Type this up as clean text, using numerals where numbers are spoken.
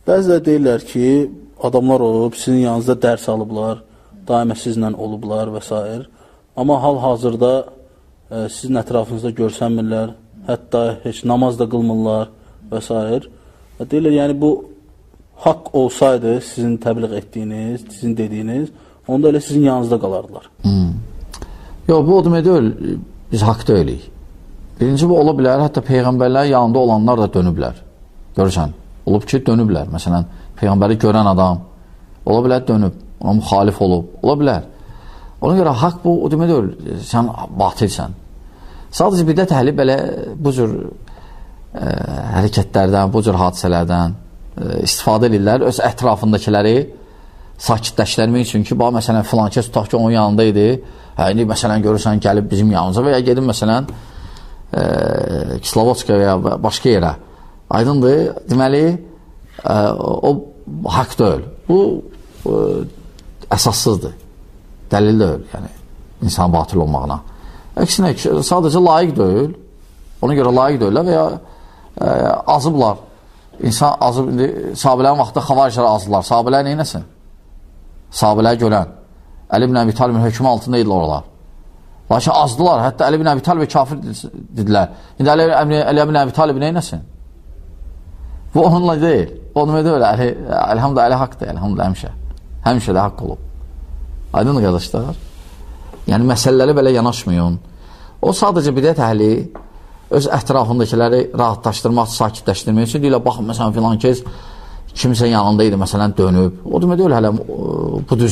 Bəziləri deyirlər ki, adamlar olub, sizin yanınızda dərs alıblar, daimə sizlə olublar və s. Amma hal-hazırda sizin ətrafınızda görsənmirlər, hətta heç namaz da qılmırlar və s. Deyirlər, yəni bu haqq olsaydı, sizin təbliğ etdiyiniz, sizin dediyiniz, onda elə sizin yanınızda qalardılar. Yox, bu o demək deyil, biz haqq deyilik. Birinci, bu ola bilər, hətta Peyğəmbərlər yanında olanlar da dönüblər. Görürsən, olub ki, dönüblər. Məsələn, Peyğəmbəri görən adam, ola bilər dönüb, ona müxalif olub, ola bilər. Ona görə haqq bu, o demək deyil, sən batilsən. Sadəcə bidət əhli belə bu cür hərəkətlərdən, bu cür hadisələrdən istifadə edirlər, öz ətrafındakiləri sakitləşdirmək üçün ki, bax, məsələn, filan kəs tutaq ki, onun yanında idi, indi, məsələn, görürsən, gəlib bizim yanımıza və ya gedin, məsələn, Kislovodska və ya başqa yerə. Aydındır, deməli, o haqq deyil. Bu əsassızdır, dəlil deyil, yəni, insan batil olmağına. Əksinə, sadəcə layiq deyil, ona görə layiq deyirlər və ya azıblar. İnsan azıb, indi sahabələrin vaxtında xavariclər azdılar. Sahabələr neynəsin? Sahabələr görən. Əli ibn Əbi Talibin hökmü altında idilər oralar. Lakin azdılar. Hətta Əli ibn Əbi Talibə kafir dedilər. İndi Əli ibn Əbi Talib neynəsin? Bu onunla deyil. Onunla deyil. Elhamdülillah, Əli haqdır. Elhamdülillah, həmişə. Həmişə də haqq olub. Aydın qardaşlar. Yəni, məsələləri belə yanaşmayın. O sadəcə bidət əhli öz ətrafındakiləri rahatlaşdırmaq, sakitləşdirmək üçün deyirlər, baxın, məsələn, filan kez kimsə yanında idi, məsələn, dönüb. O demək deyil, hələ bu düz